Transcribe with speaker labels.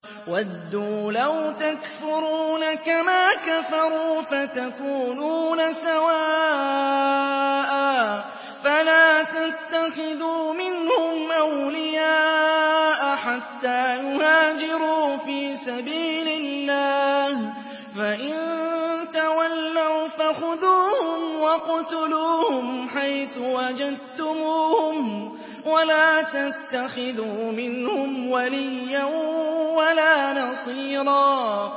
Speaker 1: وَدُّوا لَوْ تَكْفُرُونَ كَمَا كَفَرُوا فَتَكُونُونَ سَوَاءً فَلَا تَتَّخِذُوا مِنْهُمْ أَوْلِيَاءَ حَتَّىٰ يُهَاجِرُوا فِي سَبِيلِ اللَّهِ ۚ فَإِن تَوَلَّوْا فَخُذُوهُمْ وَاقْتُلُوهُمْ حَيْثُ وَجَدتُّمُوهُمْ وَلَا تَتَّخِذُوا مِنْهُمْ وَلِيًّا وَلَا نَصِيرًا